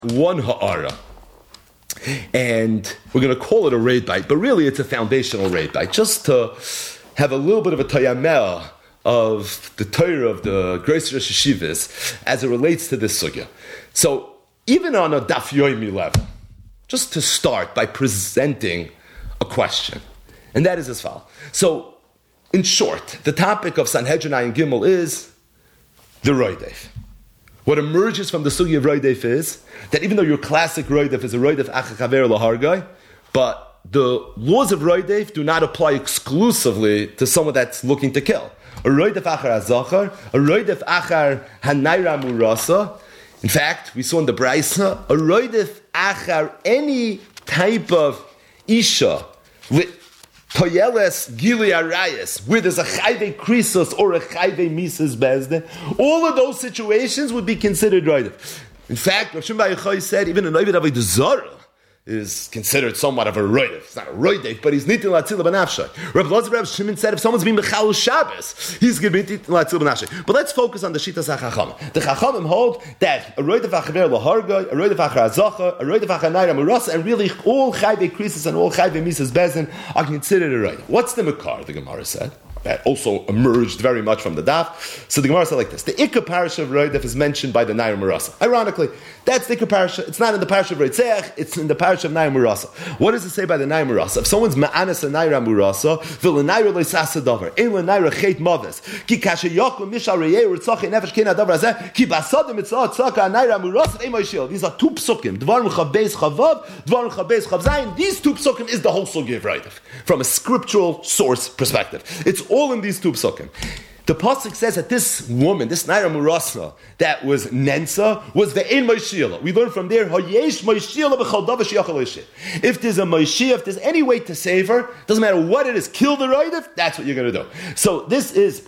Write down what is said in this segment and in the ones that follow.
one ha'ara. And we're going to call it a raid bite, but really it's a foundational raid bite, just to have a little bit of a tayamel of the Torah of the Great Rosh Yeshivas as it relates to this sugya. So even on a daf yomi level, just to start by presenting a question, and that is as follows. So in short, the topic of Sanhedrin Ayin Gimel is the roidev. What emerges from the sugya of roidev is that even though your classic roidev is a roidev acha chaver lahargai, but the laws of roidev do not apply exclusively to someone that's looking to kill. A roidev achar hazachar, a roidev achar hanayra murasa. In fact, we saw in the Braisa, a roidev achar any type of isha with toyeles gili arayas, where there's a chayve krisos or a chayve misas bezdin, all of those situations would be considered roidev. In fact, Rav Shimon Bar Yochai said even an oived avodah zara is considered somewhat of a roidev. It's not a roidev, but he's nitin latzila b'nafshay. Rav Shimon said if someone's being mechalul Shabbos, he's going to be nitin latzila b'nafshay. But let's focus on the shitas hachachamim. The chachamim hold that a roidev achaver lahargai, a roidev achar azacha, a roidev achar naira murasa, and really all chayve krisis and all chayve misas bezin are considered a roidev. What's the makar? The Gemara said. That also emerged very much from the daf. So the Gemara said like this: the Ikka parasha of roidev is mentioned by the Naira Marasa. Ironically, that's the Ikka parasha. It's not in the parasha of Reitzeach, it's in the parasha of Naira Marasa. What does it say by the Naira Marasa? If someone's ma'anas a Naira Marasa, v'lenaira loisasa davar, ein lenaira chet maves, ki kashe yokum mishal reyeh urtzache nefesh kena davar azeh, ki basadim mitzvah tzaka Naira Marasa ein moishil. These are two psukim. Dvarim chabeis chavav, dvarim chabeis chavzayin. These two psukim is the whole sugya of roidev from a scriptural source perspective. It's all in these two psukim. The pasuk says that this woman, this Naira Murasa, that was Nensa, was the Ein Moishila. We learn from there, Hayesh Moishila b'chol davar sheyachal l'isheh. If there's a Moishia, if there's any way to save her, doesn't matter what it is, kill the roidev, that's what you're going to do. So this is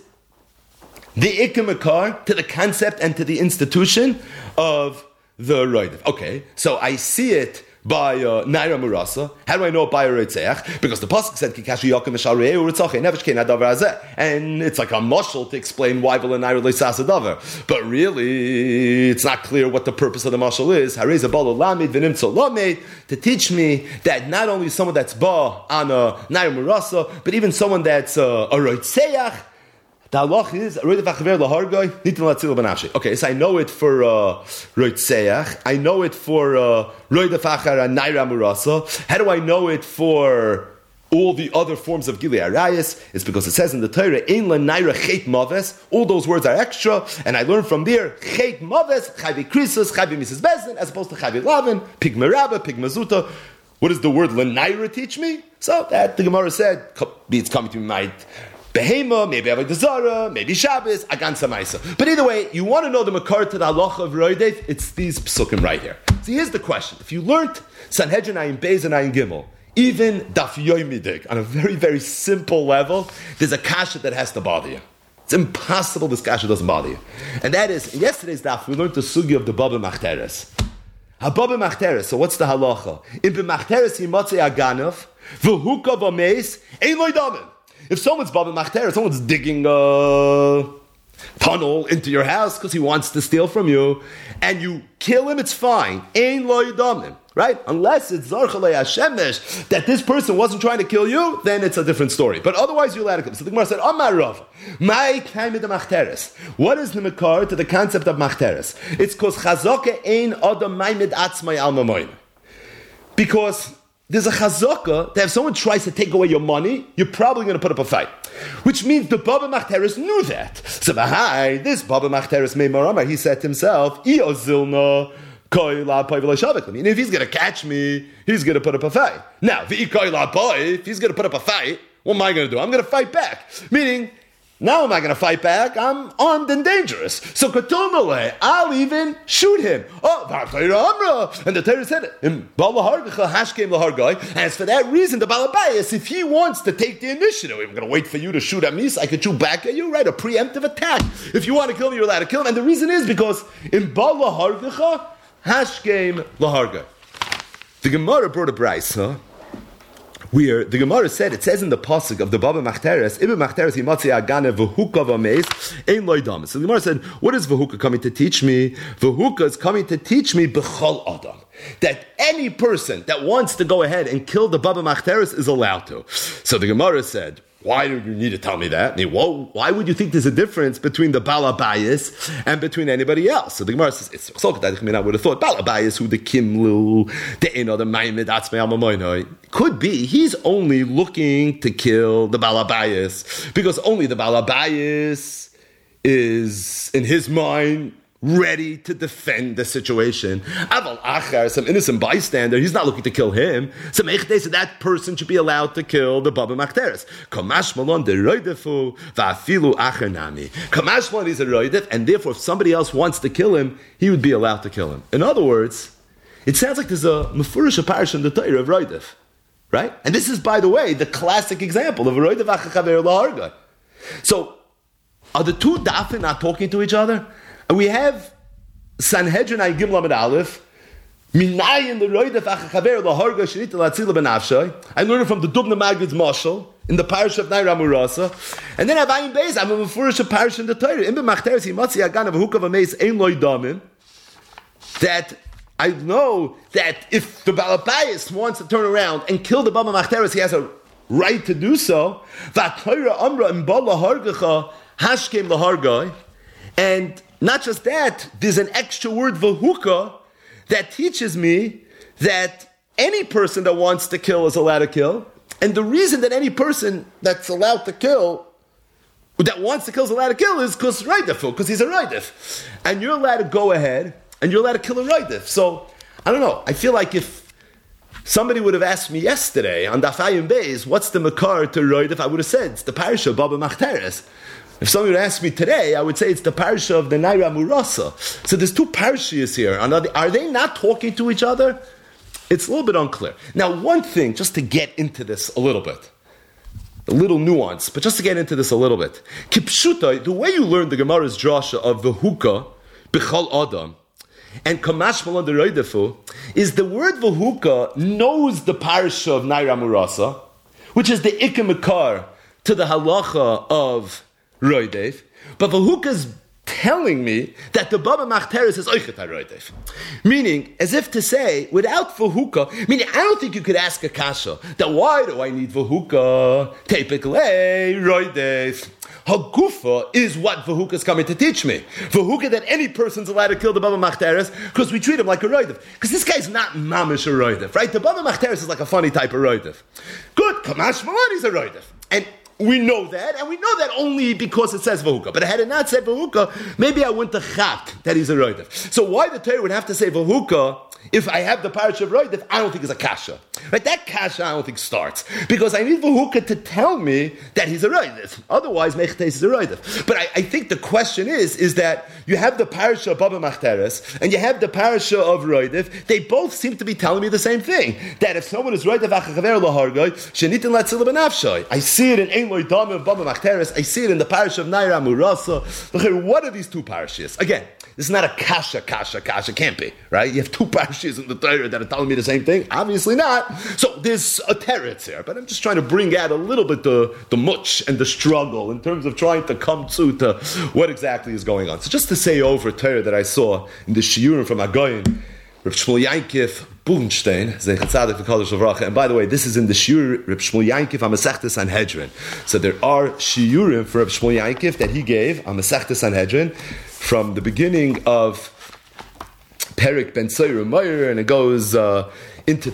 the Ikkamakar to the concept and to the institution of the roidev. Okay, so I see it by Naira Murasa. How do I know it by a Reitzeach? Because the pasuk said Kikashi Yakim Mishal Re'eh Uritzache Nefesh Kein Hadavar Hazeh, and it's like a mashal to explain why V'la Naira Leisas Hadavar. But really, it's not clear what the purpose of the mashal is. Harei Zabal Lamed V'Nimtzo Lamed, to teach me that not only someone that's ba on a Naira Murasa, but even someone that's a Reitzeach. The halach is roidev achaver lahargai nitin latzila b'nafshay. Okay, so I know it for roitzeach. I know it for roidev achar naira murasa. How do I know it for all the other forms of gili arayis? It's because it says in the Torah ein la naira chet maves. All those words are extra, and I learned from there chet maves chayvi krisus chayvi misas bezin as opposed to chayvi lavin pig meraba pig mazuta. What does the word l'naira teach me? So that the Gemara said it's coming to my Behema, maybe Avodah Zara, maybe Shabbos, Agan Samaisa. But either way, you want to know the makar to the halacha of roidev, it's these psukim right here. So here's the question. If you learned Sanhedrin Ayin Beis and Ayin Gimel, even Daf Yomidig, on a very, very simple level, there's a kasha that has to bother you. It's impossible this kasha doesn't bother you. And that is, in yesterday's daf, we learned the sugi of the Baba Machteres. Baba Machteres, so what's the halacha? In B'Machteres Himatzei Aganav, V'huka V'meis, Ein Lo Yidamim. If someone's Baba Machter, someone's digging a tunnel into your house because he wants to steal from you, and you kill him, it's fine. Ein lo yidamim, right? Unless it's Zarchalei Hashemesh, that this person wasn't trying to kill you, then it's a different story. But otherwise, you're allowed to kill him. So the Gemara said, Amar Rav, my kaimid machteres. What is the makar to the concept of machteres? It's because chazaka ein adam maimid atzmai al mamoyim. Because there's a chazaka that if someone tries to take away your money, you're probably going to put up a fight. Which means the Baba Machteres knew that. So, this Baba Machteres Meimaramar, he said to himself, Iyozilna I mean, if he's going to catch me, he's going to put up a fight. Now, if he's going to put up a fight, what am I going to do? I'm going to fight back. Meaning, now am I going to fight back? I'm armed and dangerous. So I'll even shoot him. And the Torah said it. And it's for that reason, the Balabayas, if he wants to take the initiative, I'm going to wait for you to shoot at me so I can shoot back at you, right? A preemptive attack. If you want to kill me, you're allowed to kill him. And the reason is because in Bala Hargacha, Hashkem Laharga. The Gemara brought a brayso where the Gemara said, it says in the pasuk of the Baba Machteres, Ibe Machteres himatzi agane v'huka v'meis ein loy dam. So the Gemara said, what is v'huka coming to teach me? V'huka is coming to teach me b'chol adam, that any person that wants to go ahead and kill the Baba Machteres is allowed to. So the Gemara said, why do you need to tell me that? I mean, why would you think there's a difference between the Balabayas and between anybody else? So the Gemara says, it's so I would have thought Balabayas, who the Kimlu, the Eno, the Maimed, Atzmei Amamoinoi. Could be he's only looking to kill the Balabayas because only the Balabayas is, in his mind, ready to defend the situation. Aval Achar, some innocent bystander, he's not looking to kill him. So that person should be allowed to kill the Baba Machteres. Kamash Malon de Roidefu, Vafilu Achar Nami. Kamash Malon is a Roidef, and therefore if somebody else wants to kill him, he would be allowed to kill him. In other words, it sounds like there's a Mefurish Parish in the Torah of Roidef. Right? And this is, by the way, the classic example of a Roidef Achar Chaver Laharga. So, are the two dafin not talking to each other? And we have Sanhedrin Aygim Lamed Aleph, Minayin the Roidef Achar Chaver Laharga Shenita Latzila Benafshay. I learned it from the Dubna Magid's Mashal in the parish of Naira Murasa. And then Avayin Beis, I'm a Mefurish parish in the Torah. Imbe Machteres Himatzi Agan of Hukav Ameis Ein Loi Damim. That I know that if the Balabayas wants to turn around and kill the Baba Machteres, he has a right to do so. V'Torah Amra Imba Lahargacha Hashkem Lahargai. And not just that, there's an extra word, v'huka, that teaches me that any person that wants to kill is allowed to kill. And the reason that any person that's allowed to kill, that wants to kill is allowed to kill is because he's a Raidef. And you're allowed to go ahead and you're allowed to kill a Raidef. So, I don't know, I feel like if somebody would have asked me yesterday on Dafayim Beis, what's the Makar to Raidef, I would have said, it's the parish of Baba Machteres. If somebody would ask me today, I would say it's the parasha of the Naira Murasa. So there's two parashas here. Are they not talking to each other? It's a little bit unclear. Now, one thing, just to get into this a little bit, a little nuance, but just to get into this a little bit. Kipshuta, the way you learn the Gemara's drasha of the V'huka, B'chal Adam, and Kamash Malon de Roidefu, is the word V'huka knows the parasha of Naira Murasa, which is the Ikemikar to the halacha of Roidev, but V'huka is telling me that the Baba Machteres is Oichet HaRoidev. Meaning, as if to say, without V'huka, meaning I don't think you could ask a kasha, that why do I need V'huka? Typically, Roidev. Hagufa is what V'huka is coming to teach me. V'huka that any person's allowed to kill the Baba Machteres because we treat him like a Roidev. Because this guy's not mamish a Roidev, right? The Baba Machteres is like a funny type of Roidev. Good, Kamash Malon is a Roidev. And we know that, and we know that only because it says V'huka. But had it not said V'huka, maybe I wouldn't have chapped that he's a Roidev. So why the Torah would have to say V'huka if I have the parish of Roidev? I don't think is a kasha. Right? That kasha I don't think starts. Because I need V'huka to tell me that he's a Roidev. Otherwise, Mechtes is a Roidev. But I think the question is that you have the parasha of Baba Machteres and you have the parasha of Roidev. They both seem to be telling me the same thing. That if someone is Roidev Achar Chaver Lahargai, Shenitin Latzila Benafshay. I see it in Ein Loi Damim of Baba Machteres. I see it in the parasha of Naira Murasa. What are these two parashas? Again, this is not a kasha. Can't be, right? You have two parashas in the Torah that are telling me the same thing? Obviously not. So there's a teretz here, but I'm just trying to bring out a little bit the much and the struggle in terms of trying to come to what exactly is going on. So just to say over Torah that I saw in the shiurim from Agoyin, Reb Shmuel Yankiv Buchenstein, Zeichat Tzadik V'Kodesh L'Vracha. And by the way, this is in the shiur Reb Shmuel Yankiv on Masechta Sanhedrin. So there are shiurim for Reb Shmuel Yankiv that he gave on Masechta Sanhedrin from the beginning of Perik Ben Tzoyer Meir, and it goes into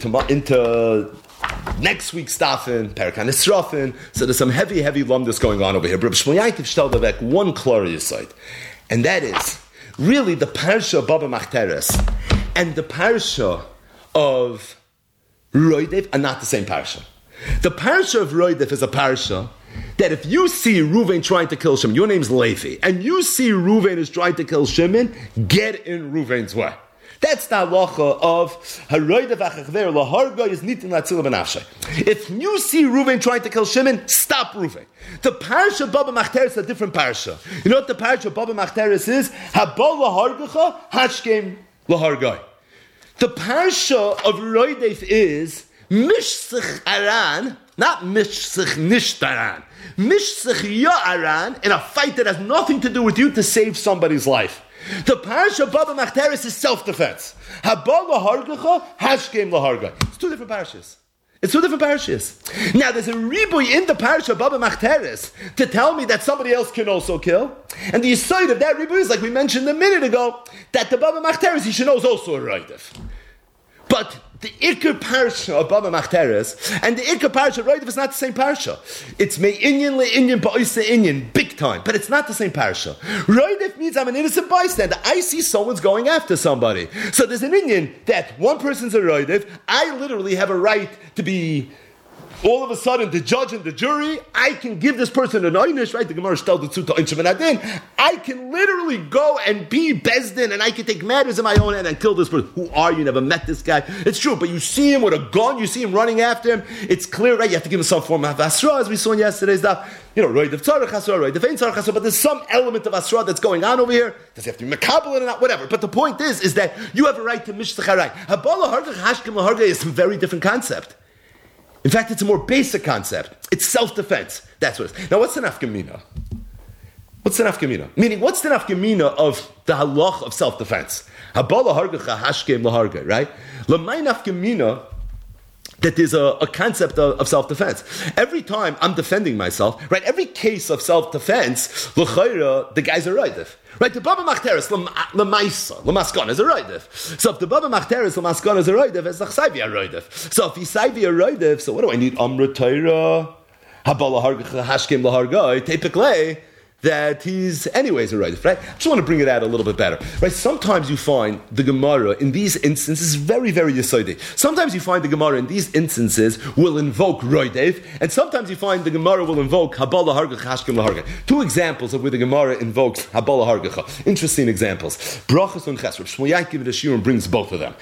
next week's Stafen, Perik HaNisrafin. So there's some heavy lumdus going on over here. But Reb Shmuel Yankiv shtel davek one glorious side, and that is really the parsha of Baba Machteres and the parsha of Roidev are not the same parsha. The parsha of Roidev is a parsha that if you see Reuven trying to kill Shimon, your name's Levi, and you see Reuven is trying to kill Shimon, get in Reuven's way. That's the halacha of Haroidev Achachver Laharga is Nitin Latzila Benafshay. If you see Reuven trying to kill Shimon, stop Reuven. The parsha of Baba Machteres is a different parsha. You know what the parsha of Baba Machteres is? Habal Lahargacha Hashkem Lahargai. The parsha of Roidev is Mishsich Aran, not Mishsich Nishtaran. Mishsich Ya'aran in a fight that has nothing to do with you to save somebody's life. The Parsha Baba Machteres is self-defense. Haba lahargacha, hashkem laharga. It's two different parashas. Now there's a ribuy in the Parsha Baba Machteres to tell me that somebody else can also kill. And the aside of that ribuy is, like we mentioned a minute ago, that the Baba Machteres, he should know, is also a Raidif. But the Iker Parsha of Baba Machteres and the Iker Parsha of Raidif is not the same Parsha. It's Me'inyan le'inyan ba'oisa inyan, big time, but it's not the same Parsha. Raidif means I'm an innocent bystander. I see someone's going after somebody. So there's an inyan that one person's a Raidif. I literally have a right to be all of a sudden the judge and the jury. I can give this person an einish, right? The Gemara stellt it to Einshim Adin. I can literally go and be Bezdin, and I can take matters in my own hand and kill this person. Who are you? Never met this guy. It's true, but you see him with a gun, you see him running after him. It's clear, right? You have to give him some form of Asra, as we saw in yesterday's daf. Roid of Tzarech Asra, Roid of Ein Tzarech Asra, but there's some element of Asra that's going on over here. Does he have to be Mekabel or not? Whatever. But the point is that you have a right to Mishzach Harai. Habala Hargach Hashkem Laharga is a very different concept. In fact, it's a more basic concept. It's self-defense. That's what it is. Now, what's the nafkamina? Meaning, what's the nafkamina of the halach of self-defense? Habala hargacha hashkem laharga, right? Lamay nafkamina that there's a concept of self-defense. Every time I'm defending myself, right? Every case of self-defense, l'chayra, the guy's a raidif. Right, the Baba Machteres, l'maisa, l'maskon is a roidif. So if the Baba Machteres, l'maskon is a roidif, it's l'chsayvi a roidif. So if he's sayvi a roidif, so what do I need? Amra Torah, habala hargach hashkem lahargai, tepiklei, that he's anyways a roidif, right? I just want to bring it out a little bit better. Right, sometimes you find the Gemara in these instances very, very yesodi. Sometimes you find the Gemara in these instances will invoke roidif, and sometimes you find the Gemara will invoke habala hargach hashkem lahargai. Two examples of where the Gemara invokes habala hargach. Interesting examples. Brachos and Ches. Reb Shmuel Yankiv the Shiur brings both of them.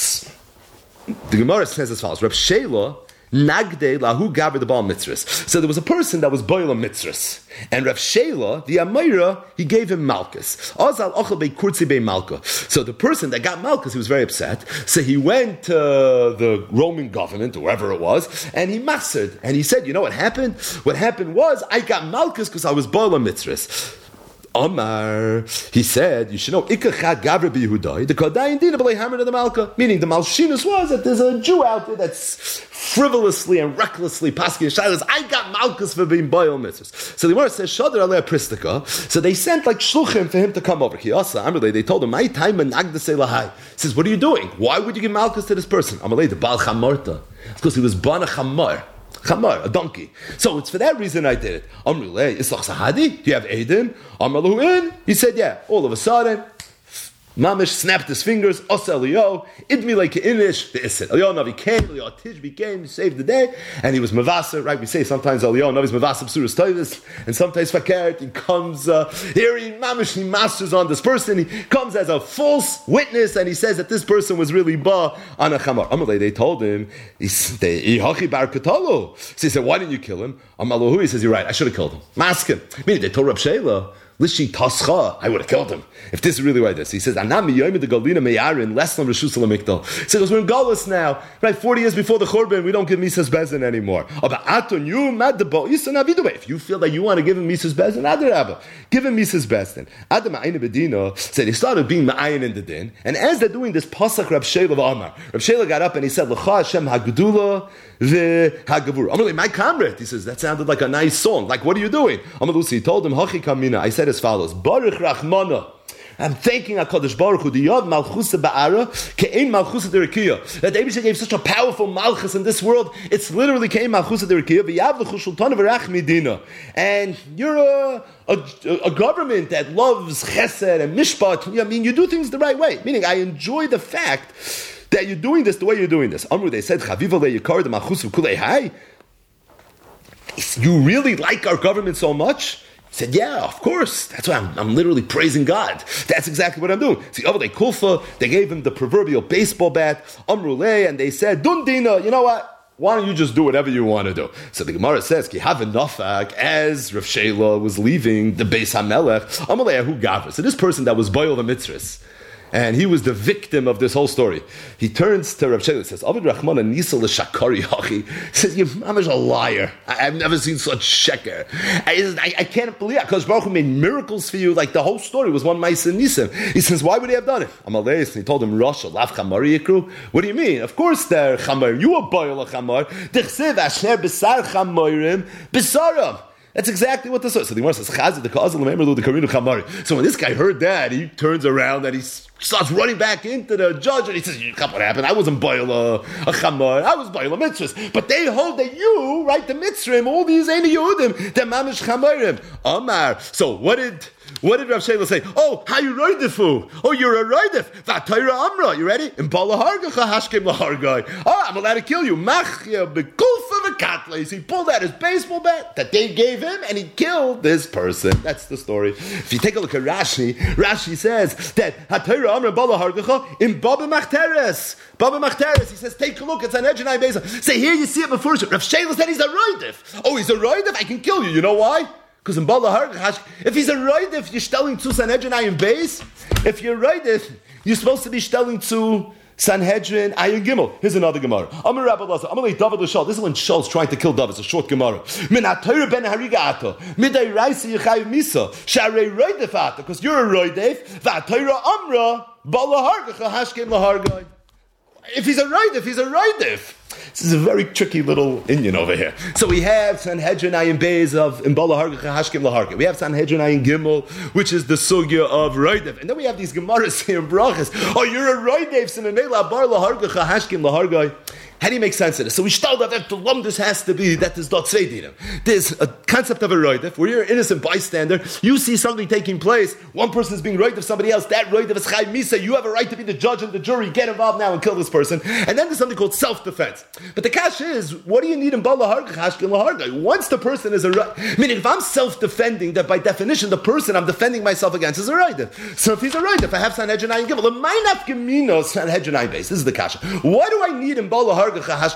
The Gemara says as follows: Reb Sheila Nagde lahu gaber the bal mitzvahs. So there was a person that was boil mitzvahs, and Rav Sheila, the Amira, he gave him malchus. Azal ochel bei kurzi bei malka. So the person that got malchus, he was very upset. So he went to the Roman government, or wherever it was, and he mastered. And he said, you know what happened? What happened was I got malchus because I was boil mitzvahs. Omar, he said, you should know, Ikachad Gavra B'Yehudai, the Kodayin Dina B'lei Hammer to the Malka. Meaning the Malshinus was that there's a Jew out there that's frivolously and recklessly pasking shilas. I got Malkus for being boil mitzvahs. So the Gemara says, Shadar Alei Pristika. So they sent like shluchim for him to come over. They told him, my time and Nagdasei Lahai. He says, what are you doing? Why would you give Malkus to this person? Amalei, the Baal Chamorta. It's because he was Bana Chamar. Chamar, a donkey. So it's for that reason I did it. Amrulei, Islach Sahadi? Do you have Eidim? Amraluhin? He said, yeah. All of a sudden, Mamish snapped his fingers. Os Eliyahu, idmi like inish. The Isid. Eliyahu Navi came. Eliyahu Tishbi came. Saved the day, and he was mavasa. Right? We say sometimes Eliyahu Navi's mavasa b'suras toivus, and sometimes fakert. He comes here. He masters on this person. He comes as a false witness, and he says that this person was really ba on a chamar. Amalei, they told him, Ihachi bar katalo. So he said, why didn't you kill him? Amalahu, he says, you're right. I should have killed him. Mask him. Meaning they told Reb Sheila, Lishi Tascha, I would have killed him. If this is really what it is. He says, Anami Yomi the Galina Meyarin, less than Rishus Lamikdal. He says, we're in Galus now. Right, 40 years before the Churban, we don't give Misas Bezin anymore. If you feel that you want to give him Misas Bezin, Adarabba, give him Misas Bezin. Adam Ma'ayna Bedina said, he started being Ma'ayin in the din, and as they're doing this Pasach Reb Sheila Amar, Reb Sheila got up and he said, L'cha Hashem HaGedula v'Hagavur. Amalei, my comrade. He says, that sounded like a nice song. Like, what are you doing? Amalusi, he told him, Hachi Kamina. I said as follows, Baruch Rachmana. I'm thanking HaKadosh Baruch Hu, the Yod Malchusa Ba'ara, Ke'ein Malchusa Derekiya. That Eibusha gave such a powerful Malchus in this world, it's literally Ke'ein Malchusa Derekiya, V'yavlechu Shultana V'rach Medina. And you're a government that loves Chesed and Mishpat. I mean, you do things the right way. Meaning, I enjoy the fact that you're doing this the way you're doing this. Amru, they said, Chaviva le'yikar de Malchus V'kulei hai. You really like our government so much? He said, yeah, of course. That's why I'm literally praising God. That's exactly what I'm doing. See, over they Kufa, they gave him the proverbial baseball bat, Amruleh, and they said, Dundina, you know what? Why don't you just do whatever you want to do? So the Gemara says, Ki have nafak, as Rav Sheila was leaving the Beis HaMelech, Amalei Hu Gavra. So this person that was Boil the Mitzvahs, And he was the victim of this whole story. He turns to Rav Sheila and says, Abid Rahman and Nisal Shakari Hachi. He says, you're a liar. I've never seen such sheker. I can't believe it. Because Baruch Hu made miracles for you. Like the whole story was one Ma'aseh Nisim. He says, why would he have done it? Amalei, and he told him, Rosh, Lav Chamari Yikru. What do you mean? Of course they're Chamar. You are Boil Chamar. Dichsev Asher Besar Chamarim Besaram. That's exactly what this is. So the Gemara says, so when this guy heard that, he turns around and he starts running back into the judge and he says, what happened? I wasn't boil a chamar, I was boil a mitzvahs. But they hold that you, right, the mitzvahs, all these ain't Yehudim, they're mamish chamarim. Amar. So what did Rav Sheila say? Oh, how you roidefu? Oh, you're a roidef. Vatayra amra. You ready? In bala hargacha hashkem lahargai. Oh, I'm allowed to kill you. Machya bekulfa v'katles. He pulled out his baseball bat that they gave him and he killed this person. That's the story. If you take a look at Rashi says that Hatayra amra bala hargacha in baba machteres. Baba machteres. He says, take a look. It's an Ejinai Beza. Say, here you see it before. Rav Sheila said he's a roidef. Oh, he's a roidef? I can kill you. You know why? Because in Bala Hargachash, if he's a roidef, you're stelling to Sanhedrin Ayin Beis. If you're roidef, you're supposed to be stelling to Sanhedrin Ayin Gimel. Here's another Gemara. Amar Rabbi Lazar, Amar David l'Shal. This is when Shal's trying to kill David. It's a short Gemara. Min ha'Torah ben harigato. Midai raisi yichayiv misa. Sharei roidef ata. Because you're a roidef. V'ha'Torah amra. Bala Hargacha hashkem lahargai. If he's a roidef. This is a very tricky little Indian over here. So we have Sanhedrin Ayin Beis of Imbala Hargacha Hashkim Laharga. We have Sanhedrin Ayin Gimel, which is the sugya of Roidev. And then we have these Gemaras here in Brachas. Oh, you're a Roidev, Sinanela Bar Lahargacha Hashkim Laharga. How do you make sense of this? So we start out that the lumdus has to be that there's dot dinim. There's a concept of a roidef, where you're an innocent bystander, you see something taking place, one person is being roidef somebody else, that roidef is chai misa, you have a right to be the judge and the jury, get involved now and kill this person. And then there's something called self-defense. But the cash is, what do you need in bala harga, hashkin laharga? Once the person is meaning if I'm self-defending, that by definition the person I'm defending myself against is a roidef. So if he's a roidef, I have Sanhedrin Ayin Gimel. Sanhedrin Ayin Beis. This is the kasha. What do I need in bala harga?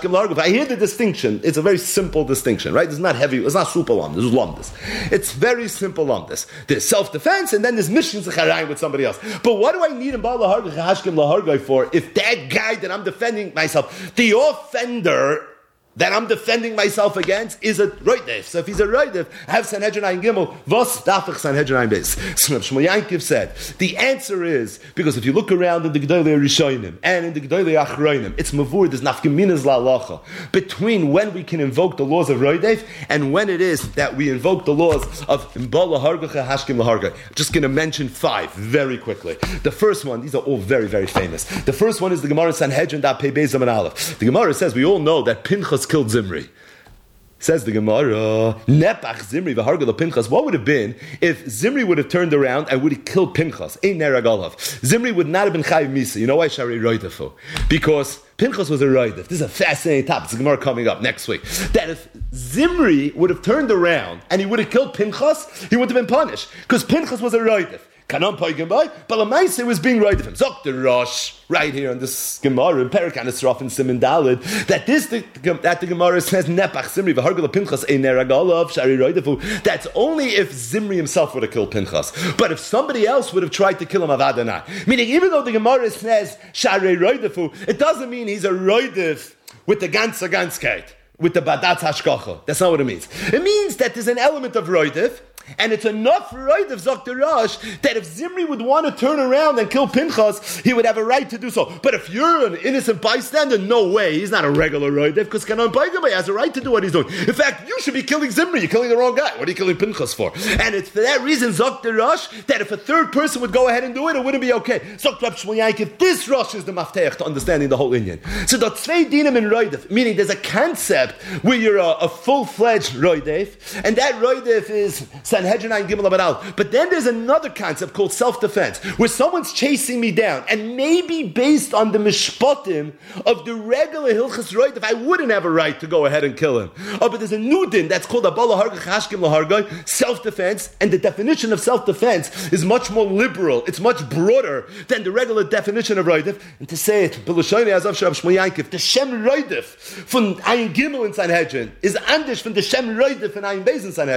I hear the distinction. It's a very simple distinction, right? It's not heavy. It's not super long. This is lomdus. It's very simple lomdus. There's self-defense, and then there's mission zecharayim with somebody else. But what do I need in Baal Laharga Hashkim Lahargai for if that guy that I'm defending myself, the offender that I'm defending myself against is a roidef. So if he's a roidef, I have Sanhedrin Ayin Gimel, vos dafach Sanhedrin Ayin Beis. So Shmuel Yankiv said, the answer is, because if you look around in the Gedolei Rishonim and in the Gedolei Achronim, it's mavur, there's nafkeminas la'alacha, between when we can invoke the laws of roidef and when it is that we invoke the laws of Imbala Hargacha Hashkim Laharga. I'm just going to mention 5 very quickly. The first one, these are all very, very famous. The first one is the Gemara Sanhedrin da Pei Beis Amin Aleph. The Gemara says, we all know that Pinchas killed Zimri. Says the Gemara, Nepach Zimri v'hargal Pinchas. What would have been if Zimri would have turned around and would have killed Pinchas? Ein neragalav. Zimri would not have been chayiv misa. You know why? Shari roidefu. Because Pinchas was a roidef. This is a fascinating topic. It's a Gemara coming up next week. That if Zimri would have turned around and he would have killed Pinchas, he would have been punished because Pinchas was a roidef. Kanon Paigim by, but Lamaisa was being right of him. Zok the Rosh, right here on this Gemara, in Perikan Esraf and Siman Dalid, that the Gemara says, Nepach Zimri, v'hargal Pinchas, ein neragalav, shari roidefu. That's only if Zimri himself would have killed Pinchas. But if somebody else would have tried to kill him, avadana. Meaning, even though the Gemara says, shari roidefu, it doesn't mean he's a roidef with the ganze ganzkeit, with the badatz hashkacha. That's not what it means. It means that there's an element of roidef, and it's enough right of Dr. Rosh that if Zimri would want to turn around and kill Pinchas, he would have a right to do so. But if you're an innocent bystander, no way. He's not a regular Roidev because Kanon Paigam has a right to do what he's doing. In fact, you should be killing Zimri. You're killing the wrong guy. What are you killing Pinchas for? And it's for that reason, Dr. Rosh, that if a third person would go ahead and do it, it wouldn't be okay. Dr. Shmuel Yankiv, this Rosh is the mafteach to understanding the whole Indian. So the Tzvei Dinim in Roidev, meaning there's a concept where you're a full-fledged Roidev, and that Roidev is Sanhedrin Ayin Gimel Amud Aleph. But then there's another concept called self-defense, where someone's chasing me down, and maybe based on the mishpatim of the regular Hilchas Roidev, I wouldn't have a right to go ahead and kill him. Oh, but there's a new din that's called Abala Hargach Hashkim Lahargai, self-defense, and the definition of self-defense is much more liberal. It's much broader than the regular definition of Roidev. And to say it, B'Lashoinei Azav Sh'Rav Shmuel Yankiv, the Shem Roidev from Ayin Gimel in Sanhedrin is anders from the Shem Roidev in Ayin Beis in Sanhedrin.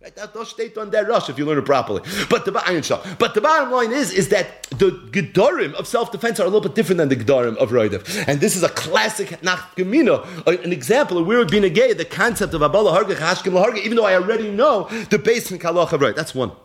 Right? That does state on that rush if you learn it properly. But the bottom line is that the gedarim of self-defense are a little bit different than the gedarim of roidev. And this is a classic nafkamina, an example of where it would be negay, the concept of abala harga hashkim laharga, even though I already know the basic halacha right. That's one.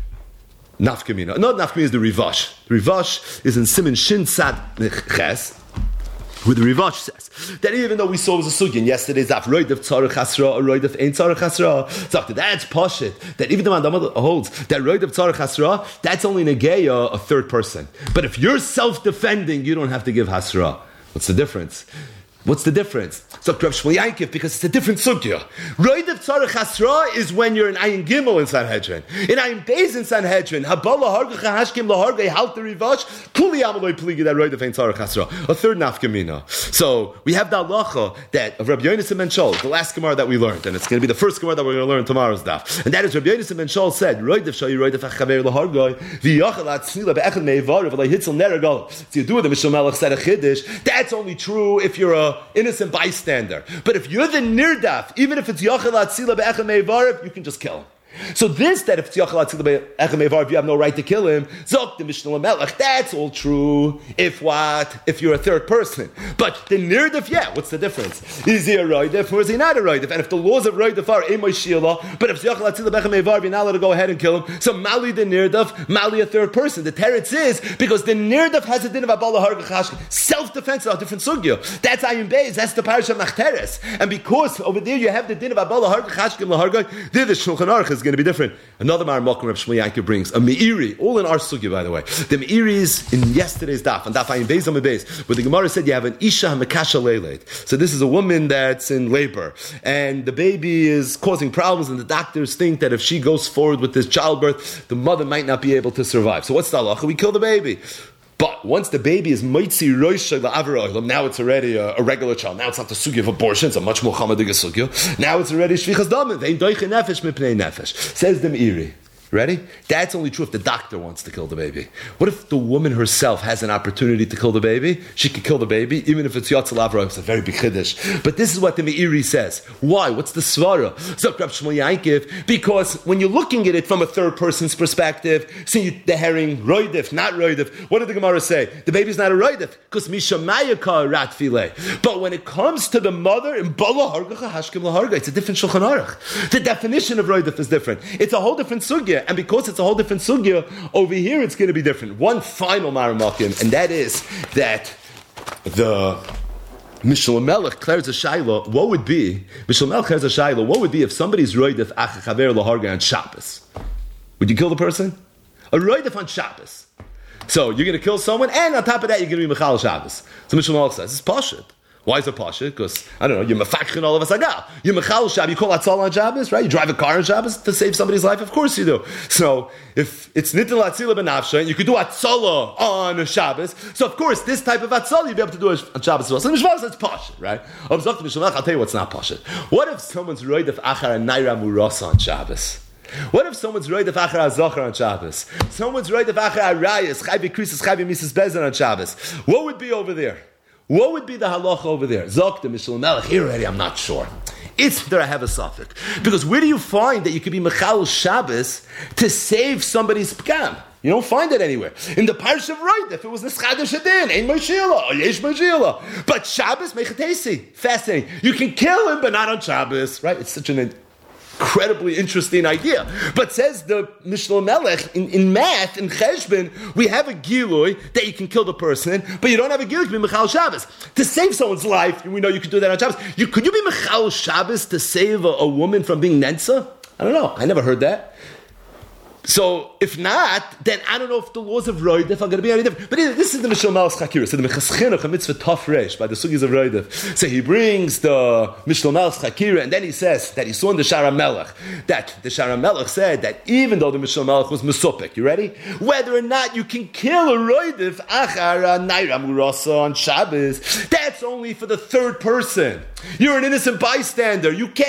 Nafkamina. Another nafkamina is the rivash. The rivash is in Siman Shin Sad Ches, where the Rivash says that even though we saw it was a sugya in yesterday's daf, roidev tzarech hasra or roidev ein tzarech hasra, so that's poshit. That even the Mandama holds that roidev tzarech hasra, that's only negeya a third person. But if you're self-defending, you don't have to give hasra. What's the difference? What's the difference? So Rav Shmuel Yankiv, because it's a different sugya. Roidev tzarech hasra is when you're in Ayin Gimel in Sanhedrin. In Ayin Beis in Sanhedrin, habala harga chahashkim laharga halt the rivash kuli amaloi pligi that roidev ein tzarech hasra. A third nafkamina. So we have the halacha that of Rabbi Yonasan ben Shol, the last gemara that we learned, and it's going to be the first gemara that we're going to learn tomorrow's daf. And that is Rabbi Yonasan ben Shol said, roidev shayi roidev achaver laharga v'yachal atzila be'echad me'evar v'lay hitzel neragal. So you do it, the Mishnah Melech said a chiddush. That's only true if you're a innocent bystander. But if you're the nirdaf, even if it's yachal atzila be'echem me'evarev, you can just kill him. So this, that if it's yachal atzila be'echem me'evarev, you have no right to kill him, zok the Mishnah Lamelech, that's all true. If what? If you're a third person. But the nirdaf, yeah, what's the difference? Is he a roidef or is he not a roidef? And if the laws of roidef are emoy shila, but if it's yachal atzila be'echem me'evarev, you're not allowed to go ahead and kill him. So mali the nirdaf, mali a third person. The teretz is because the nirdaf has a din of abala harga chashkim. Self-defense is a different sugya. That's Ayin Beis. That's the parish of Machteres. And because over there you have the din of abala harga chashkim laharga, there the Shulchan Aruch is going to be different. Another Maramok Rav Shmuel Yankiv brings a meiri, all in our sugya, by the way. The meiris in yesterday's daf, and daf Ayin Beis on Beis, where the Gemara said you have an isha hamekasha leileit. So this is a woman that's in labor, and the baby is causing problems, and the doctors think that if she goes forward with this childbirth, the mother might not be able to survive. So what's the halacha? We kill the baby. But once the baby is moitzi roisha la'avra, now it's already a regular child. Now it's not the sugya of abortion; it's a much more chamadig sugya. Now it's already shvichas damim. Ve'im doiche nefesh mipnei nefesh. Says the meiri. Ready? That's only true if the doctor wants to kill the baby. What if the woman herself has an opportunity to kill the baby? She can kill the baby, even if it's Yatzel Avra. It's a very big chiddush. But this is what the Meiri says. Why? What's the svara? So Rav Shmuel Yankiv, because when you're looking at it from a third person's perspective, see the herring roidef, not roidef. What did the Gemara say? The baby's not a roidef because mishamayaka rat fileh. But when it comes to the mother, in bala harga hashkim laharga, it's a different Shulchan Aruch. The definition of roidef is different. It's a whole different sugya. And because it's a whole different sugya, over here it's going to be different. One final maramakim, and that is that the Mishnah Melech declares a shayla. What would be Mishnah Melech declares a shayla? What would be if somebody's roidef achachaver laharga on Shabbos? Would you kill the person? A roidef on Shabbos. So you're going to kill someone, and on top of that you're going to be mechal Shabbos. So Mishnah Melech says it's pashut. Why is it pasha? Because, I don't know, you're mefakhin all of us. You're mechal Shabbos. You call atzal on Shabbos, right? You drive a car on Shabbos to save somebody's life? Of course you do. So, if it's nitin l'atzila benafsha, and you could do atzala on Shabbos, so of course, this type of atzala you'd be able to do on Shabbos as well. So, Mishmah says pasha, right? I'll tell you what's not pasha. What if someone's roidef achar and naira murasa on Shabbos? What if someone's roidef achar azachar on Shabbos? Someone's roidef achar arayas, chayvi krisis, chayvi mises bezer on Shabbos. What would be over there? What would be the halacha over there? Zok the Mishnah Melech. Here already, I'm not sure. It's there I have a suffix. Because where do you find that you could be Mechal Shabbos to save somebody's pgam? You don't find it anywhere. In the Parish of Roid, if it was Neschadash Adin, Ein Moshila, or Yesh Moshila. But Shabbos, Mechatesi. Fascinating. You can kill him, but not on Shabbos. Right? It's such an incredibly interesting idea. But says the Mishnah Melech, in math, in Cheshbon, we have a Gilui that you can kill the person, but you don't have a Gilui to be Mechal Shabbos. To save someone's life, we know you could do that on Shabbos. Could you be Mechal Shabbos to save a woman from being Nensa? I don't know. I never heard that. So, if not, then I don't know if the laws of Roidef are going to be any different. But this is the Mishnah Melech's Chakira. So the Mechaschinuch, a mitzvah Taf Reish, by the Sugis of Roidef. So he brings the Mishnah Melech's Chakira, and then he says that he saw in the Shara Melech, that the Shara Melech said that even though the Mishnah Melech was Mesopek, you ready? Whether or not you can kill a Roidef, Achara, Naira Murasa on Shabbos, that's only for the third person. You're an innocent bystander. You can't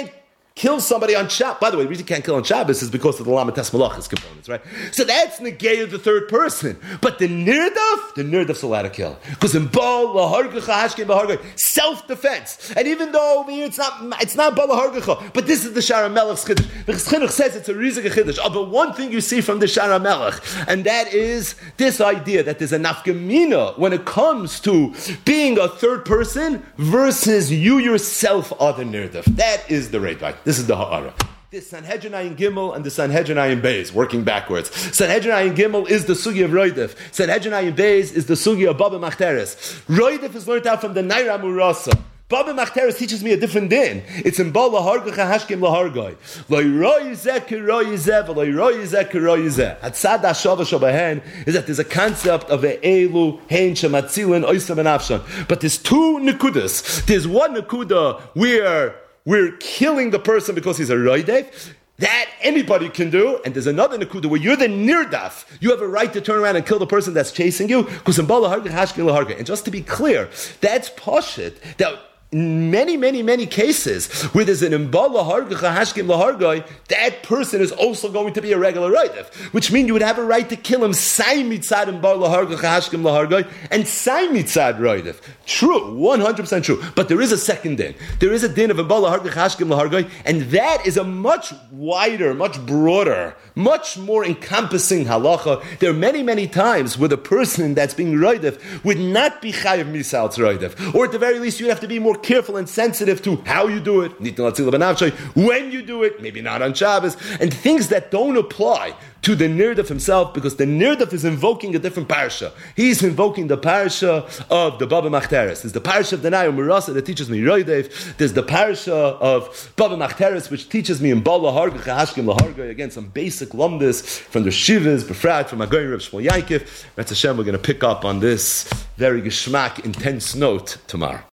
kill somebody on Shabbos. By the way, the reason you can't kill on Shabbos is because of the Lamates Malachas components, right? So that's negay of the third person. But the nirdaf's allowed to kill. Because in Baal, Lahargacha, Hashkim, Lahargacha, self-defense. And even though over here it's not Baal Lahargacha, but this is the Shara Melech's Chiddush. The Chinuch says it's a Rizig Chiddush. But one thing you see from the Shara Melech, and that is this idea that there's a nafkamina when it comes to being a third person versus you yourself are the nirdaf. That is the Reidbait. This is the Ha'ara. This Sanhedrin Ayin Gimel and the Sanhedrin Ayin Beis, working backwards. Sanhedrin Ayin Gimel is the Sugi of Roidef. Sanhedrin Ayin Beis is the Sugi of Baba Machteres. Roidef is learned out from the Naira Murasa. Baba Machteres teaches me a different din. It's in Baal Lahargacha Hashkim Lahargai. Lo'iroi zeh kiroi zeh v'lo'iroi zeh kiroi zeh. Hatzad ha'shava shabahen is that there's a concept of a elu, hein, shematzilin, oisam and afshan. But there's two nekudas. There's one nekuda where we're killing the person because he's a roidef. That anybody can do. And there's another nekuda where you're the nirdaf. You have a right to turn around and kill the person that's chasing you. Because in Baal Lahargacha Hashkim Lahargai. And just to be clear, that's pashit. That in many cases where there's an imbal lahargacha hashkim lahargai, that person is also going to be a regular roidef, which means you would have a right to kill him sai mitzad imbal lahargacha hashkim lahargai and sai mitzad roidef. True, 100% true. But there is a second din. There is a din of imbal lahargacha hashkim lahargai, and that is a much wider, much broader, much more encompassing halacha. There are many times where the person that's being roidef would not be chayav misal's roidef, or at the very least you'd have to be more careful and sensitive to how you do it, when you do it, maybe not on Shabbos, and things that don't apply to the nirdaf himself, because the nirdaf is invoking a different parsha. He's invoking the parsha of the Baba Machteres. There's the parsha of the Nayo Murasa that teaches me Roidev. There's the parsha of Baba Machteres which teaches me in Baal Lahargacha Hashkim Lahargai. Again, some basic lumdis from the Shivas, Befrat, from Agoyin Reb Shmuel Yankiv. That's Hashem, we're going to pick up on this very geschmack, intense note tomorrow.